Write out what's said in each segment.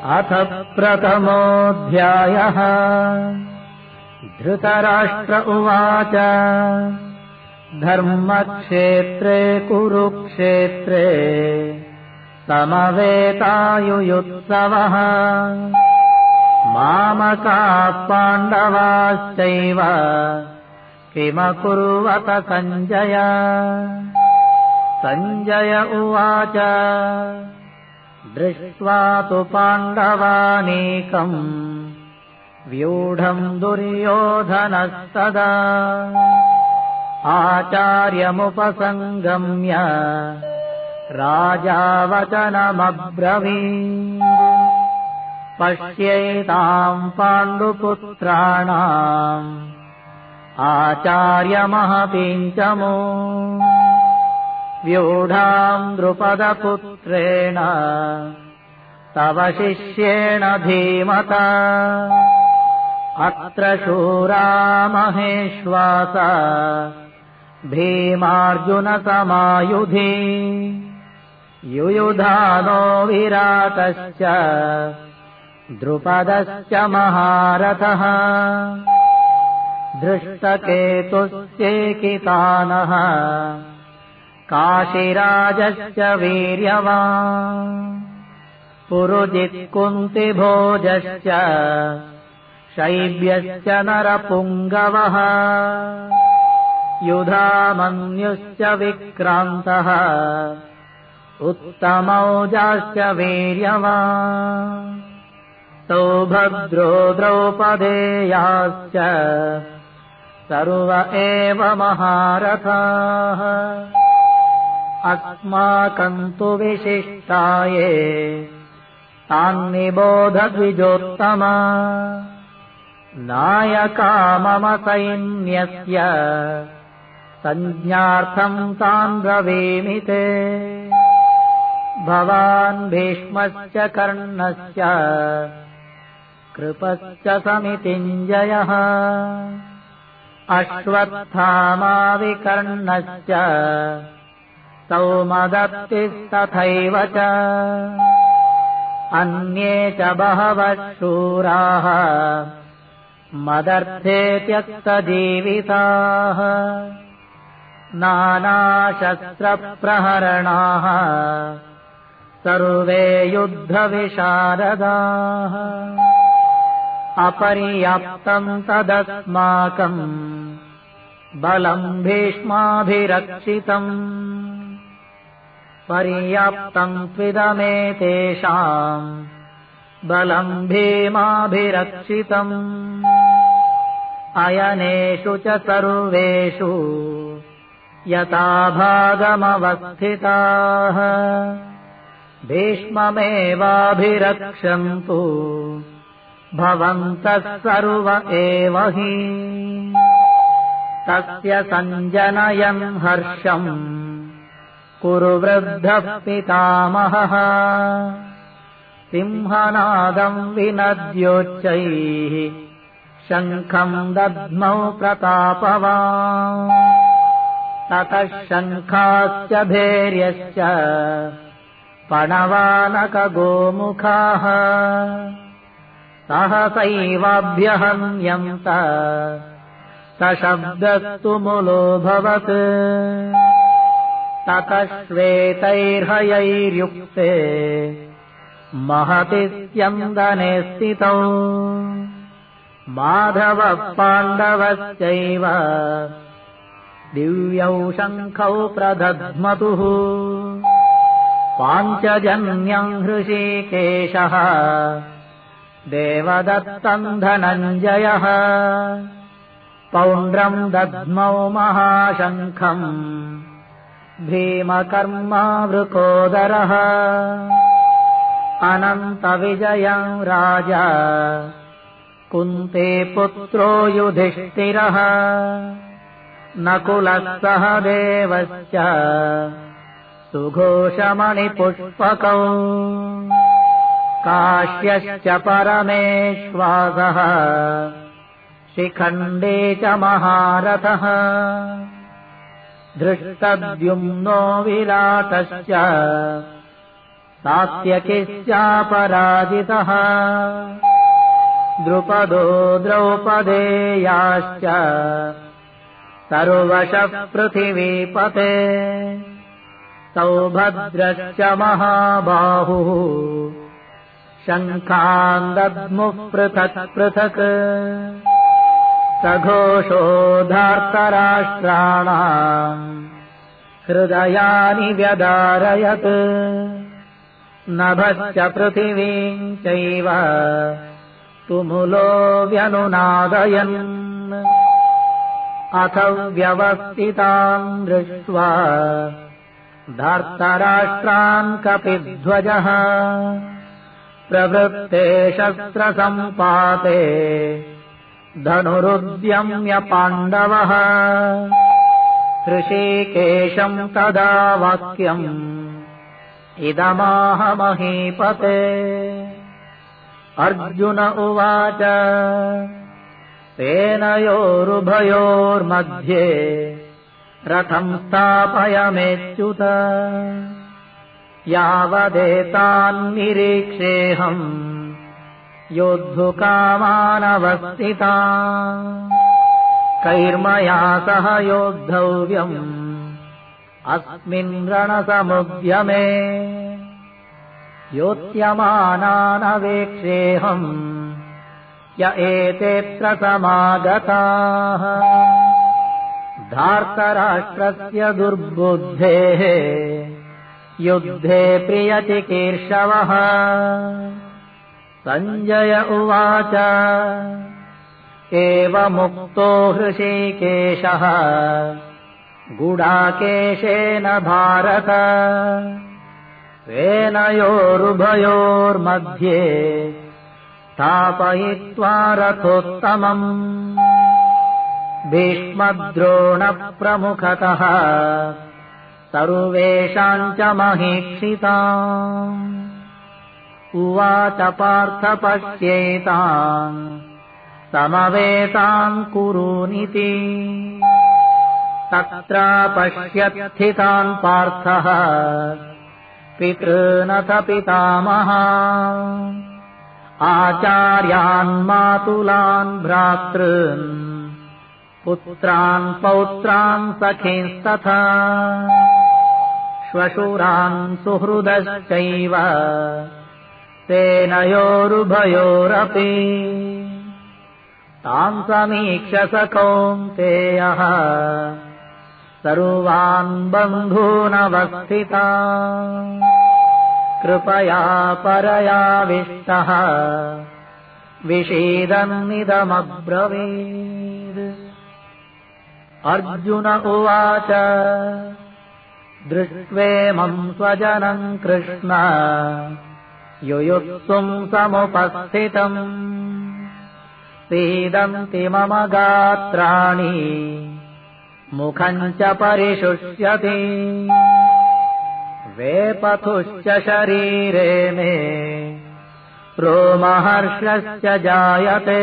अथ प्रथमोऽध्यायः। धृतराष्ट्र उवाच धर्मक्षेत्रे कुरुक्षेत्रे समवेतायुयुत्सवः मामकाः पाण्डवाश्चैव किमकुर्वत सञ्जय। सञ्जय उवाच दृष्ट्वा तु पाण्डवानीकम् व्यूढम् दुर्योधनस्तदा आचार्यमुपसङ्गम्य राजा वचनमब्रवीत्। पश्येताम् पाण्डुपुत्राणाम् आचार्यमहतीम् च व्यूढाम् द्रुपदपुत्रेण तव शिष्येण धीमता। अत्र शूरा महेश्वासा भीमार्जुनसमायुधि युयुधानो विराटश्च द्रुपदश्च महारथः। धृष्टकेतुश्चेकितानः काशीराजश्च वीर्यवान् पुरुजित्कुन्तिभोजश्च शैब्यश्च नरपुङ्गवः युधामन्युश्च विक्रान्तः उत्तमौजाश्च वीर्यवान् सौभद्रो द्रौपदेयाश्च सर्व एव महारथाः। अस्माकम् तु विशिष्टाये तान्निबोध द्विजोत्तमा। नायका मम सैन्यस्य संज्ञार्थम् तान् ब्रवीमि ते। भवान् भीष्मश्च कर्णश्च कृपश्च समितिञ्जयः अश्वत्थामा विकर्णश्च सौमदत्तिस्तथैव च अन्ये च बहवः शूराः मदर्थे त्यक्तजीविताः। नानाशस्त्रप्रहरणाः सर्वे युद्धविशारदाः। अपर्याप्तम् तदस्माकम् बलम् भीष्माभिरक्षितम्। पर्याप्तम् त्विदमेतेषाम् बलम् भीमाभिरक्षितम्। अयनेषु च सर्वेषु यथाभागमवस्थिताः भीष्ममेवाभिरक्षन्तु भवन्तः सर्व एव हि। तस्य सञ्जनयन् हर्षम् कुरु वृद्धः पितामहः। सिंहनादम् विनद्योच्चैः शङ्खम् दद्मौ प्रतापवान्। ततः शङ्खाश्च भैर्यश्च पणवानकगोमुखाः सहसैवाभ्यहन्यन्त सशब्दस्तु मुलोऽभवत्। ततः श्वेतैर्हयैर्युक्ते महति स्यन्दने स्थितौ माधवः पाण्डवश्चैव दिव्यौ शङ्खौ प्रदध्मतुः। पाञ्चजन्यम् हृषीकेशः देवदत्तम् धनञ्जयः पौण्ड्रम् दद्मौ महाशङ्खम् भीमकर्मा वृकोदरः। अनन्तविजयम् राजा कुन्ती पुत्रो युधिष्ठिरः नकुलः सहदेवश्च सुघोषमणिपुष्पकौ काश्यश्च परमेश्वासः शिखण्डी च महारथः। धृष्टद्युम्नो विराटश्च सात्यकिश्चापराजितः द्रुपदो द्रौपदेयाश्च सर्वशः पृथिवीपते सौभद्रश्च महाबाहुः शङ्खान् दद्मुः पृथक् पृथक् सघोषो धार्तराष्ट्राणाम् हृदयानि व्यदारयत् नभश्च पृथिवीम् चैव तुमुलो व्यनुनादयन् अथ व्यवस्थितान् दृष्ट्वा धार्तराष्ट्रान् कपिध्वजः प्रवृत्ते शस्त्रसम्पाते धनुरुद्यम्य पाण्डवः ऋषिकेशम् तदा वाक्यम् इदमाह महीपते अर्जुन उवाच सेनयोरुभयोर्मध्ये रथम् स्थापयमेच्युत यावदेतान्निरीक्षेऽहम् योद्धुकामानवस्थितान् कैर्मया सह योद्धव्यम् अस्मिन् रणसमुद्यमे योत्स्यमानानवेक्षेऽहम् य एतेऽत्र समागताः धार्तराष्ट्रस्य दुर्बुद्धेः युद्धे प्रियचिकीर्षवः सञ्जय उवाच एवमुक्तो हृषीकेशः गुडाकेशेन भारत सेनयोरुभयोर्मध्ये स्थापयित्वा रथोत्तमम् भीष्मद्रोणप्रमुखतः सर्वेषाम् च महीक्षिताम् उवाच पार्थ पश्येताम् समवेतान् कुरूनिति तत्र पश्यत्स्थितान् पार्थः पितॄनथ पितामहान् आचार्यान् मातुलान् भ्रातॄन् पुत्रान् पौत्रान् सखींस्तथा श्वशुरान् सुहृदश्चैव सेनयोरुभयोरपि तान् समीक्ष स कौन्तेयः सर्वान् बन्धूनवस्थितान् कृपया परयाविष्टः विषीदन्निदमब्रवीत् अर्जुन उवाच दृष्ट्वेमम् स्वजनम् कृष्ण युयुत्सुम् समुपस्थितम् सीदन्ति मम गात्राणि मुखम् च परिशुष्यति वेपथुश्च शरीरे मे रोमहर्षश्च जायते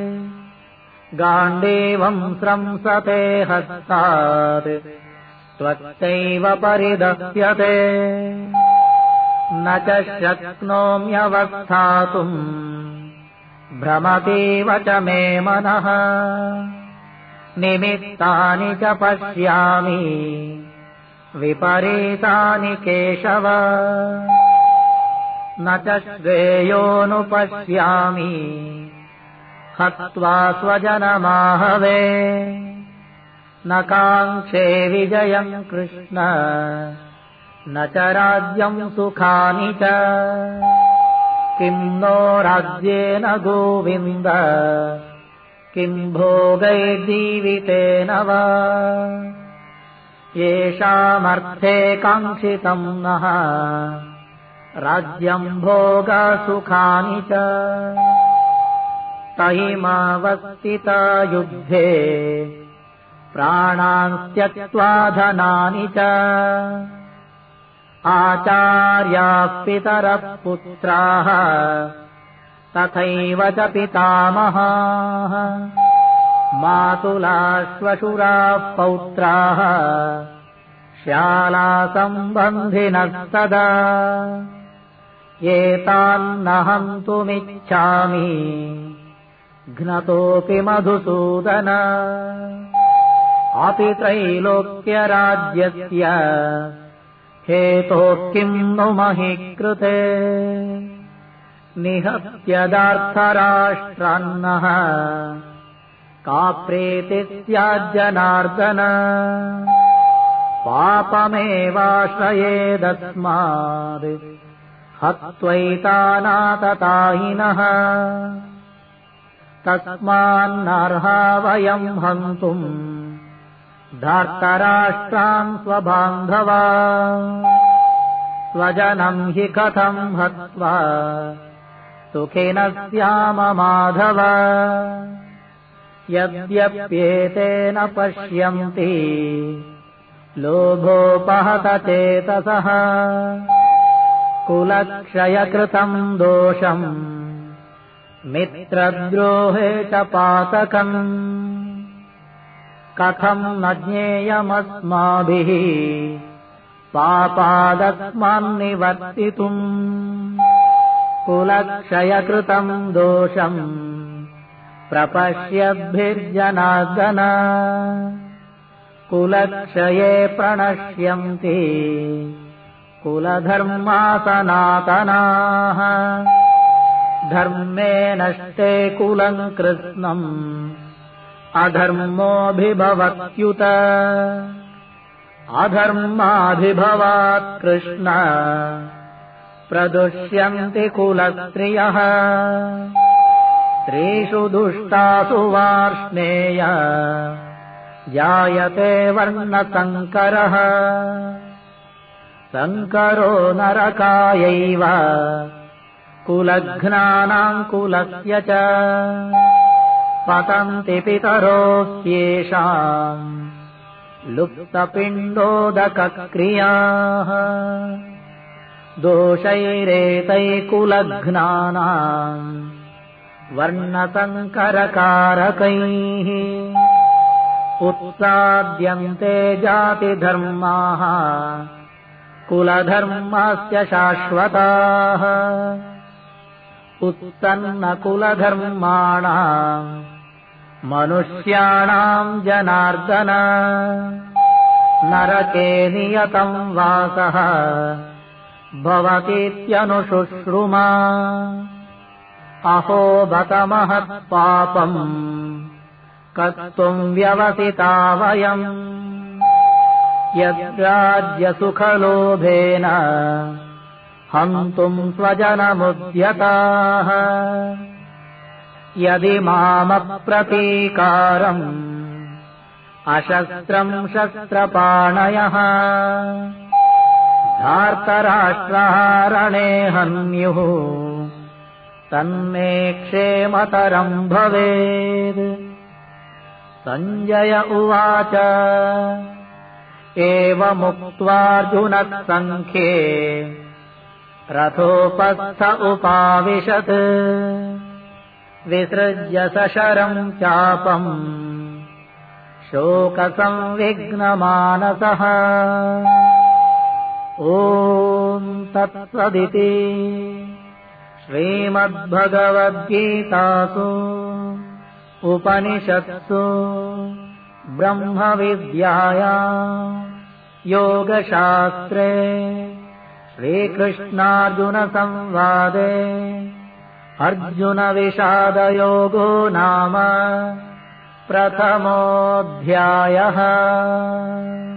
गाण्डीवम् स्रंसते हस्तात् त्वच्चैव परिदह्यते न च शक्नोम्यवस्थातुम् भ्रमतीव च मे मनः निमित्तानि च पश्यामि विपरीतानि केशव न च श्रेयोनुपश्यामि हत्वा स्वजनमाहवे न काङ्क्षे विजयम् कृष्ण न च राज्यम् सुखानि च किम् नो राज्येन गोविन्द किम् भोगैर्जीवितेन वा येषामर्थे काङ्क्षितम् नः राज्यम् भोगसुखानि च तैमावस्थिता युद्धे प्राणान् त्यक्त्वा धनानि च आचार्याः पितरः पुत्राः तथैव च पितामहाः मातुलाश्वशुराः पौत्राः श्यालासम्बन्धिनः सदा एतान्न हन्तुमिच्छामि घ्नतोऽपि मधुसूदन अपि त्रैलोक्यराज्यस्य हेतोः किं नु महि कृते निहत्यदार्थराष्ट्रान्नः का प्रीतिः स्याज्जनार्दन पापमेवाश्रयेदस्माद् हत्वैतानाततायिनः तस्मान्नर्हा वयम् हन्तुम् धार्तराष्ट्रान् स्वबान्धवा स्वजनम् हि कथम् हत्वा सुखिनः स्याम माधव यद्यप्येतेन पश्यन्ति लोभोपहतचेतसः कुलक्षयकृतम् दोषम् मित्रद्रोहे च पातकम् कथम् न ज्ञेयमस्माभिः पापादस्मान्निवर्तितुम् कुलक्षयकृतम् दोषम् प्रपश्यद्भिर्जनार्दन कुलक्षये प्रणश्यन्ति कुलधर्मा सनातनाः धर्मे नष्टे कुलम् कृत्स्नम् अधर्मोऽभिभवत्युत अधर्माभिभवात् कृष्ण प्रदुष्यन्ति कुलस्त्रियः स्त्रीषु दुष्टासु वार्ष्णेय जायते वर्णसङ्करः सङ्करो नरकायैव कुलघ्नानाम् कुलस्य च पतन्ति पितरोऽस्येषाम् लुप्तपिण्डोदकक्रियाः दोषैरेतैकुलघ्नानाम् वर्णसङ्करकारकैः उत्साद्यन्ते जातिधर्माः कुलधर्मस्य शाश्वताः उत्सन्नकुलधर्माणाम् मनुष्याणाम् जनार्दन नरके नियतम् वासः भवतीत्यनुशुश्रुमा अहो बत महत्पापम् कर्तुम् व्यवसिता वयम् यद्राज्यसुखलोभेन हन्तुम् स्वजनमुद्यताः यदि मामप्रतीकारम् अशस्त्रम् शस्त्रपाणयः धार्तराष्ट्रहारणे हन्युः तन्मे क्षेमतरम् भवेत् सञ्जय उवाच एवमुक्त्वार्जुनः सङ्ख्ये रथोपस्थ उपाविशत् विसृज्य सशरम् चापम् शोकसंविघ्नमानसः ॐ तत्सदिति श्रीमद्भगवद्गीतासु उपनिषत्सु ब्रह्मविद्यायाम् योगशास्त्रे श्रीकृष्णार्जुनसंवादे अर्जुनविषादयोगो नाम प्रथमोऽध्यायः।